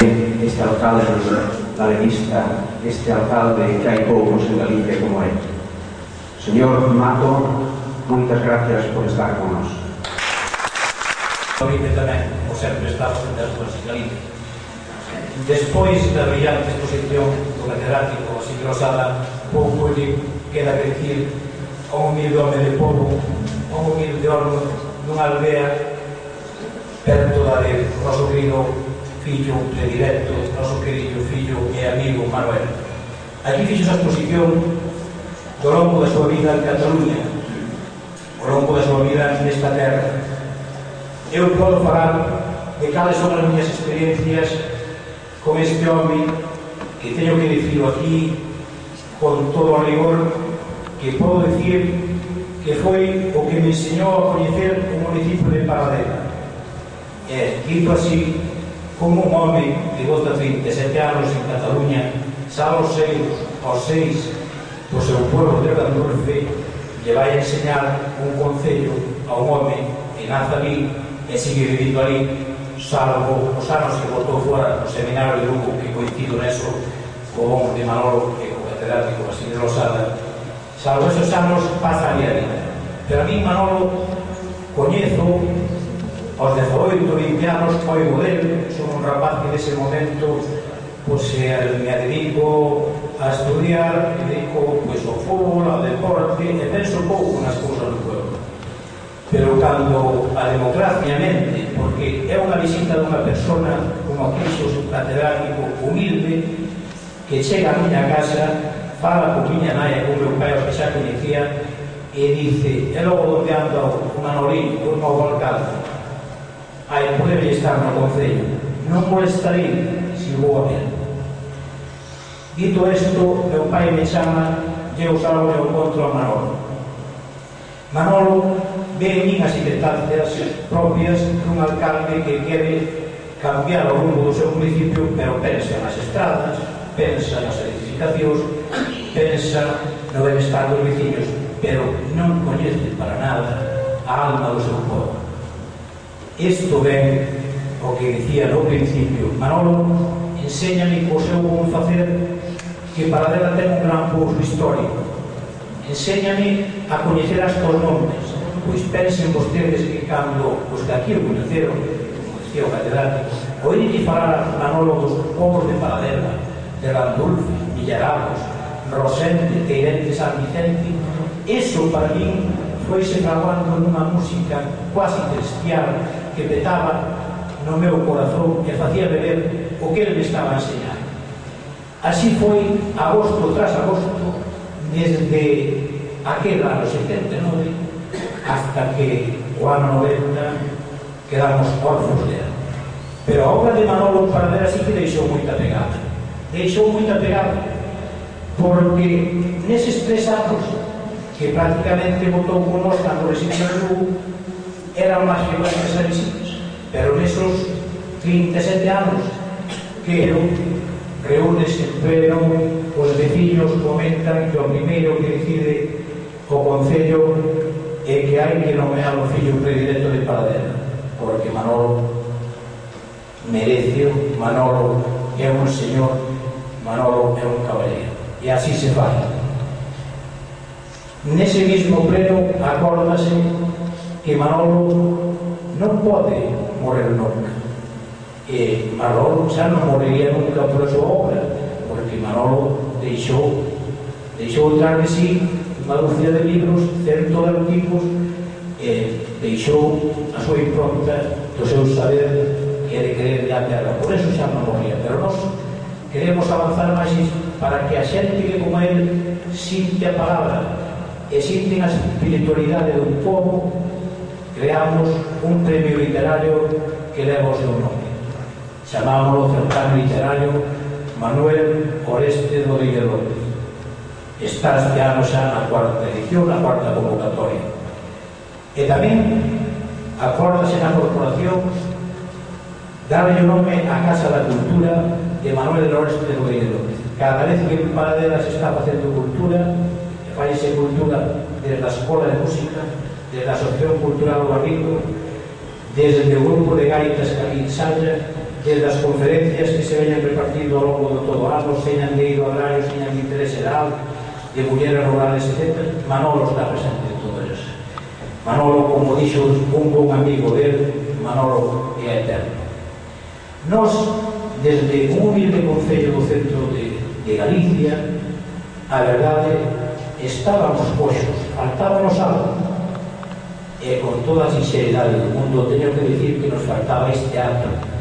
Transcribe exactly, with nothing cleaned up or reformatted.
este alcalde galerista, este alcalde que hai poucos en Galicia como é. Señor Mato, moitas gracias por estar con nós. Oíte tamén, como sempre, estamos en as súas en Galicia. Despois da brillante exposición do catedrático Isidro Losada, pouco lle queda que dicir a un humilde home de povo, a un humilde home dunha aldea perto da de noso querido fillo predilecto, noso querido fillo e amigo Manuel. Aquí fixo esa exposición do longo da súa vida en Cataluña, ao longo da súa vida nesta terra. Eu podo falar de cales son as miñas experiencias con este home que teño que dicir aquí con todo o rigor, que podo dicir que foi o que me enseñou a coñecer o municipio de Paradela. E, dito así, como un home de doce a trinta e sete anos en Cataluña sabe os seis, aos seis do seu pueblo de Gandulfe, lle vai enseñar un concello a un home que nace ali e sigue vivindo ali, salvo os anos que botou fora no seminario de Lugo, que coincido neso co de Manolo e co catedrático Isidro Losada, salvo esos anos pasa ali a vida. Pero a mí Manolo coñezo aos dezaoito, vinte anos, foi modelo, son un rapaz que nese momento pois, me dedico a estudiar, me dedico pois, ao fútbol, ao deporte, e penso pouco nas cousas do pueblo. Pero cando a democracia mente, porque é unha visita dunha persona, como aquixo un catedrático humilde, que chega a miña casa, fala con miña nai e con meu pai, que xa coñecía, e dice, e logo onde anda o Manolín, o novo alcalde, hai poder estar no concello, non molestarei se vou a ver. Dito isto, meu pai me chama e eu salgo e encontro a Manolo. Manolo ve en min as circunstancias propias dun alcalde que quere cambiar o rumbo do seu municipio, pero pensa nas estradas, pensa nas edificacións, pensa no benestar dos veciños, pero non coñece para nada a alma do seu povo. Isto ben o que dicía no principio Manolo, enséñame co seu bom facer que Paradela ten un gran pouso histórico, enséñame a coñecer as cos nomes, pois pensen vostedes que cando os que aquí o coñeceron, como dicía o catedrático, oílle falar a Manolo dos povos de Paradela, de Gandulfe, Villaragos, Rosente, Teirente, San Vicente, eso para mí foise fraguando nunha música quasi celestial que petaba no meu corazón e facía ver o que ele me estaba a enseñar. Así foi agosto tras agosto, desde aquel ano setenta e nove hasta que o ano noventa quedamos orfos dela. Pero a obra de Manolo Paradela sí que deixou moita pegada. Deixou moita pegada porque neses tres anos que prácticamente votou con nós cando residiu en Lugo eran máis frecuentes as visitas, pero nesos trinta e sete anos que reúnes en pleno os veciños comentan que o primeiro que decide o concello é que hai que nomear o fillo predilecto de Paradela, porque Manolo merece, Manolo é un señor, Manolo é un caballero, e así se fai. Nese mismo pleno acórdase que Manolo non pode morrer nunca, e Manolo xa non moriría nunca por a súa obra, porque Manolo deixou deixou entrar de sí unha dúcia de libros, cento de artigos, e deixou a súa impronta do seu saber que é de querer de a terra, por eso xa non moría. Pero nós queremos avanzar máis para que a xente que como ele sinte a palabra e sinten a espiritualidade do povo, creamos un premio literario que leva o seu nome. Chamámoslo Certame Literario Manuel Oreste Rodríguez López. Está este ano xa na cuarta edición, na cuarta convocatoria. E tamén acórdase na corporación darlle o nome á Casa da Cultura de Manuel Oreste Rodríguez López. Cada vez que en Paradela se está facendo cultura, faise cultura desde a Escola de Música, desde a Asociación Cultural do Barrico, desde o grupo de gaitas Calín Salla, desde as conferencias que se veñan repartindo ao longo de todo o ano, señan de eido agrario, señan de interés xeral, de mulleres rurales, etcétera. Manolo está presente en todo eso. Manolo, como dixo un bon amigo dele, Manolo é eterno. Nos, desde un humilde concello do centro de, de Galicia, a verdade, estábamos coxos, faltábamos algo. E con toda a sinceridade do mundo, teño que dicir que nos faltaba este acto